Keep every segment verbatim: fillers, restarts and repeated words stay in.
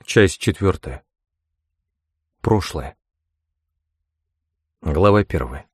Часть четвертая. Прошлое. Глава первая.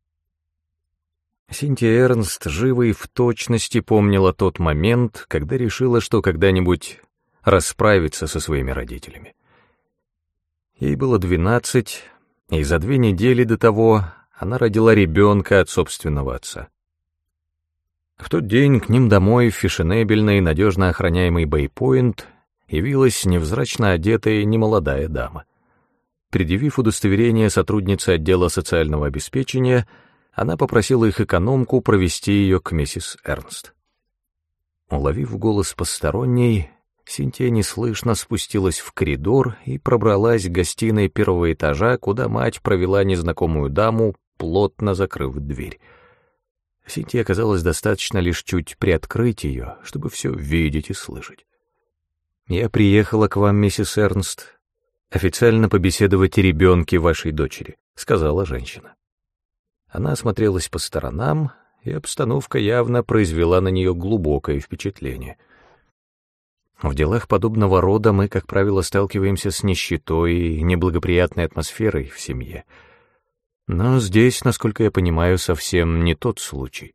Синтия Эрнст живо и в точности помнила тот момент, когда решила, что когда-нибудь расправится со своими родителями. Ей было двенадцать, и за две недели до того она родила ребенка от собственного отца. В тот день к ним домой в фешенебельный, надежно охраняемый Бэй-Пойнт явилась невзрачно одетая немолодая дама. Предъявив удостоверение сотрудницы отдела социального обеспечения, она попросила их экономку провести ее к миссис Эрнст. Уловив голос посторонней, Синтия неслышно спустилась в коридор и пробралась к гостиной первого этажа, куда мать провела незнакомую даму, плотно закрыв дверь. Синтии оказалось достаточно лишь чуть приоткрыть ее, чтобы все видеть и слышать. «Я приехала к вам, миссис Эрнст, официально побеседовать о ребенке вашей дочери», — сказала женщина. Она осмотрелась по сторонам, и обстановка явно произвела на нее глубокое впечатление. В делах подобного рода мы, как правило, сталкиваемся с нищетой и неблагоприятной атмосферой в семье. Но здесь, насколько я понимаю, совсем не тот случай.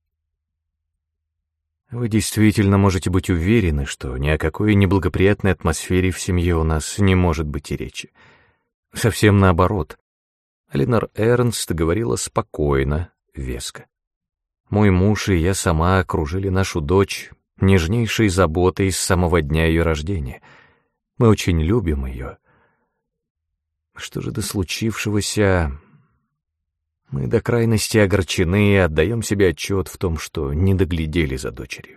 Вы действительно можете быть уверены, что ни о какой неблагоприятной атмосфере в семье у нас не может быть и речи. Совсем наоборот. Ленор Эрнст говорила спокойно, веско. Мой муж и я сама окружили нашу дочь нежнейшей заботой с самого дня ее рождения. Мы очень любим ее. Что же до случившегося... Мы до крайности огорчены и отдаем себе отчет в том, что не доглядели за дочерью.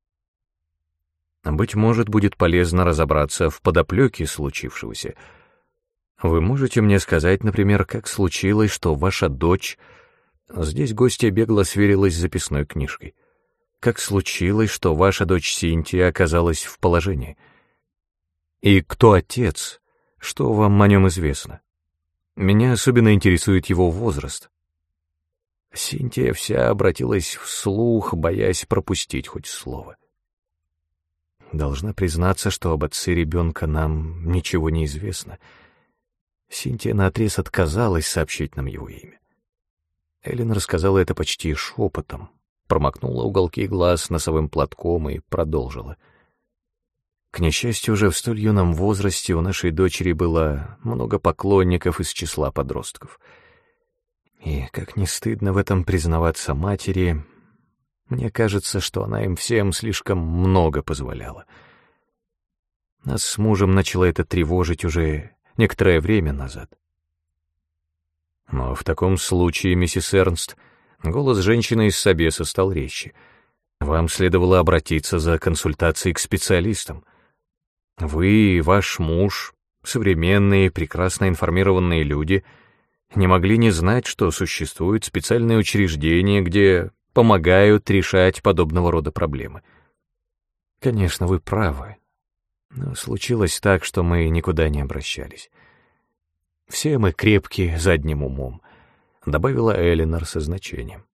Быть может, будет полезно разобраться в подоплеке случившегося. Вы можете мне сказать, например, как случилось, что ваша дочь... Здесь гостья бегло сверилась с записной книжкой. Как случилось, что ваша дочь Синтия оказалась в положении? И кто отец? Что вам о нем известно? Меня особенно интересует его возраст. Синтия вся обратилась вслух, боясь пропустить хоть слово. Должна признаться, что об отце ребенка нам ничего не известно. Синтия наотрез отказалась сообщить нам его имя. Эллен рассказала это почти шепотом, промокнула уголки глаз носовым платком и продолжила. К несчастью, уже в столь юном возрасте у нашей дочери было много поклонников из числа подростков. И, как не стыдно в этом признаваться матери, мне кажется, что она им всем слишком много позволяла. Нас с мужем начало это тревожить уже некоторое время назад. Но в таком случае, миссис Эрнст, голос женщины из собеса стал резче. Вам следовало обратиться за консультацией к специалистам. Вы и ваш муж, современные, прекрасно информированные люди, не могли не знать, что существуют специальные учреждения, где помогают решать подобного рода проблемы. Конечно, вы правы, но случилось так, что мы никуда не обращались. Все мы крепкие задним умом, добавила Эленор со значением.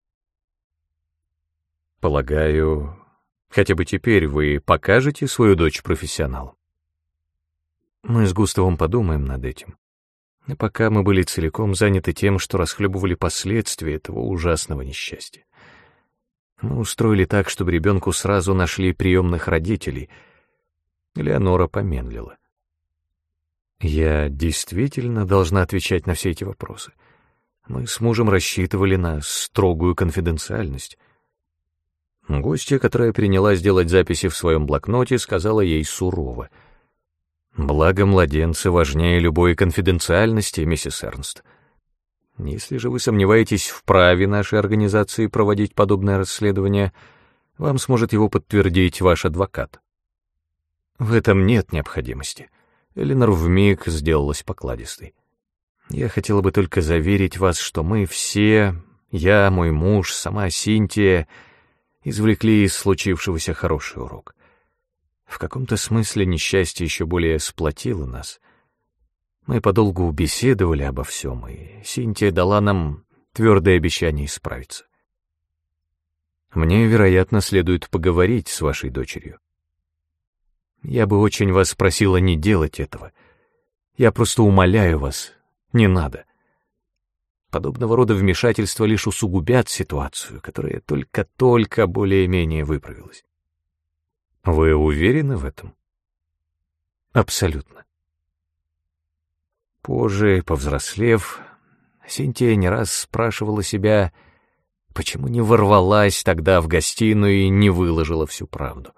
Полагаю, хотя бы теперь вы покажете свою дочь профессионалу. Мы с Густавом подумаем над этим. А пока мы были целиком заняты тем, что расхлебывали последствия этого ужасного несчастья. Мы устроили так, чтобы ребенку сразу нашли приемных родителей. Леонора помедлила. Я действительно должна отвечать на все эти вопросы. Мы с мужем рассчитывали на строгую конфиденциальность. Гостья, которая принялась делать записи в своем блокноте, сказала ей сурово. «Благо младенца важнее любой конфиденциальности, миссис Эрнст. Если же вы сомневаетесь в праве нашей организации проводить подобное расследование, вам сможет его подтвердить ваш адвокат». «В этом нет необходимости». Эленор вмиг сделалась покладистой. «Я хотела бы только заверить вас, что мы все, я, мой муж, сама Синтия, извлекли из случившегося хороший урок. В каком-то смысле несчастье еще более сплотило нас. Мы подолгу беседовали обо всем, и Синтия дала нам твердое обещание исправиться. Мне, вероятно, следует поговорить с вашей дочерью». Я бы очень вас просила не делать этого. Я просто умоляю вас, не надо. Подобного рода вмешательства лишь усугубят ситуацию, которая только-только более-менее выправилась. Вы уверены в этом? Абсолютно. Позже, повзрослев, Синтия не раз спрашивала себя, почему не ворвалась тогда в гостиную и не выложила всю правду.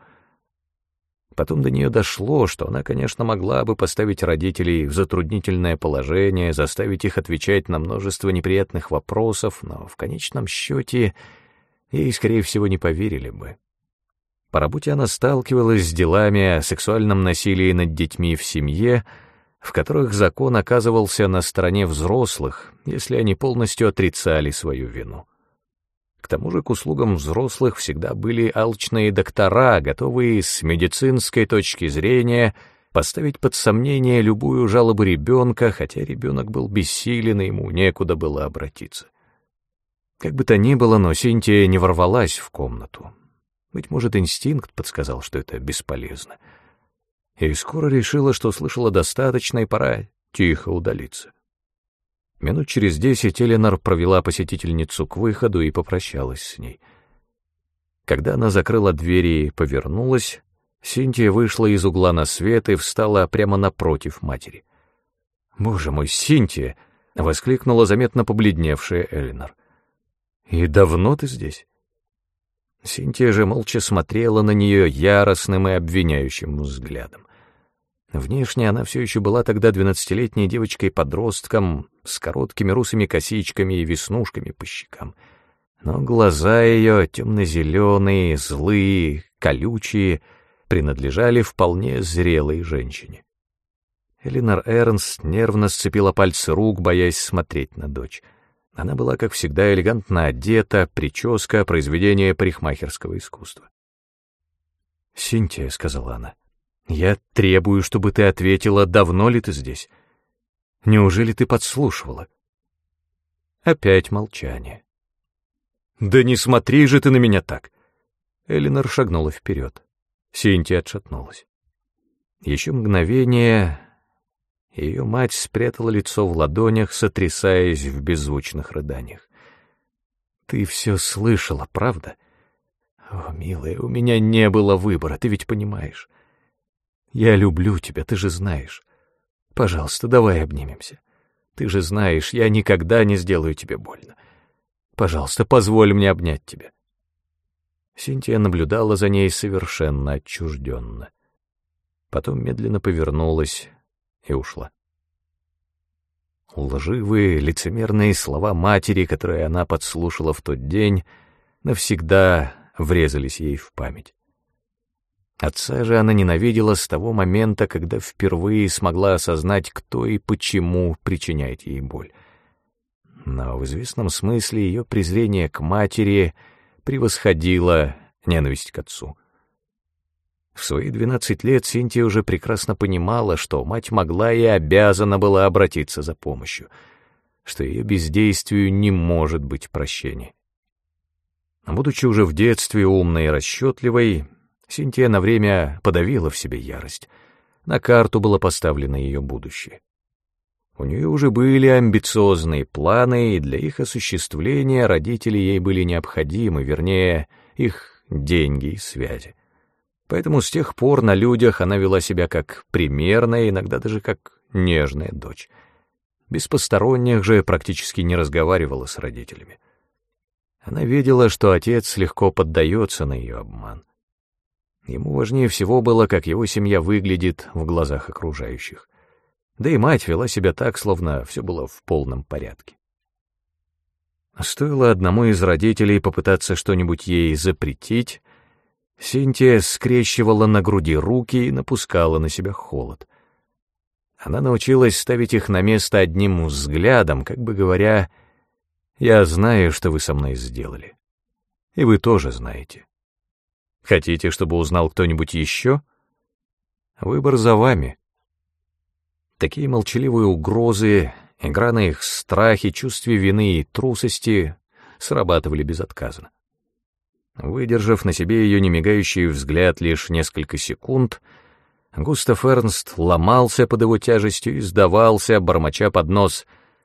Потом до нее дошло, что она, конечно, могла бы поставить родителей в затруднительное положение, заставить их отвечать на множество неприятных вопросов, но в конечном счете ей, скорее всего, не поверили бы. По работе она сталкивалась с делами о сексуальном насилии над детьми в семье, в которых закон оказывался на стороне взрослых, если они полностью отрицали свою вину. К тому же к услугам взрослых всегда были алчные доктора, готовые с медицинской точки зрения поставить под сомнение любую жалобу ребенка, хотя ребенок был бессилен, и ему некуда было обратиться. Как бы то ни было, но Синтия не ворвалась в комнату. Быть может, инстинкт подсказал, что это бесполезно. И скоро решила, что слышала достаточно, и пора тихо удалиться. Минут через десять Эленор провела посетительницу к выходу и попрощалась с ней. Когда она закрыла дверь и повернулась, Синтия вышла из угла на свет и встала прямо напротив матери. «Боже мой, Синтия!» — воскликнула заметно побледневшая Эленор. «И давно ты здесь?» Синтия же молча смотрела на нее яростным и обвиняющим взглядом. Внешне она все еще была тогда двенадцатилетней девочкой-подростком с короткими русыми косичками и веснушками по щекам. Но глаза ее, темно-зеленые, злые, колючие, принадлежали вполне зрелой женщине. Эленор Эрнст нервно сцепила пальцы рук, боясь смотреть на дочь. Она была, как всегда, элегантно одета, прическа — произведение парикмахерского искусства. «Синтия», — сказала она, — «я требую, чтобы ты ответила, давно ли ты здесь? Неужели ты подслушивала?» Опять молчание. «Да не смотри же ты на меня так!» Эленор шагнула вперед. Синтия отшатнулась. Еще мгновение... Ее мать спрятала лицо в ладонях, сотрясаясь в беззвучных рыданиях. «Ты все слышала, правда? О, милая, у меня не было выбора, ты ведь понимаешь. Я люблю тебя, ты же знаешь. Пожалуйста, давай обнимемся. Ты же знаешь, я никогда не сделаю тебе больно. Пожалуйста, позволь мне обнять тебя». Синтия наблюдала за ней совершенно отчужденно. Потом медленно повернулась и ушла. Лживые, лицемерные слова матери, которые она подслушала в тот день, навсегда врезались ей в память. Отца же она ненавидела с того момента, когда впервые смогла осознать, кто и почему причиняет ей боль. Но в известном смысле ее презрение к матери превосходило ненависть к отцу. В свои двенадцать лет Синтия уже прекрасно понимала, что мать могла и обязана была обратиться за помощью, что ее бездействию не может быть прощения. Будучи уже в детстве умной и расчетливой, Синтия на время подавила в себе ярость. На карту было поставлено ее будущее. У нее уже были амбициозные планы, и для их осуществления родители ей были необходимы, вернее, их деньги и связи. Поэтому с тех пор на людях она вела себя как примерная, иногда даже как нежная дочь. Без посторонних же практически не разговаривала с родителями. Она видела, что отец легко поддается на ее обман. Ему важнее всего было, как его семья выглядит в глазах окружающих. Да и мать вела себя так, словно все было в полном порядке. Стоило одному из родителей попытаться что-нибудь ей запретить, Синтия скрещивала на груди руки и напускала на себя холод. Она научилась ставить их на место одним взглядом, как бы говоря: «Я знаю, что вы со мной сделали. И вы тоже знаете. Хотите, чтобы узнал кто-нибудь еще? Выбор за вами». Такие молчаливые угрозы, игра на их страхе, чувстве вины и трусости срабатывали безотказно. Выдержав на себе ее немигающий взгляд лишь несколько секунд, Густав Эрнст ломался под его тяжестью и сдавался, бормоча под нос: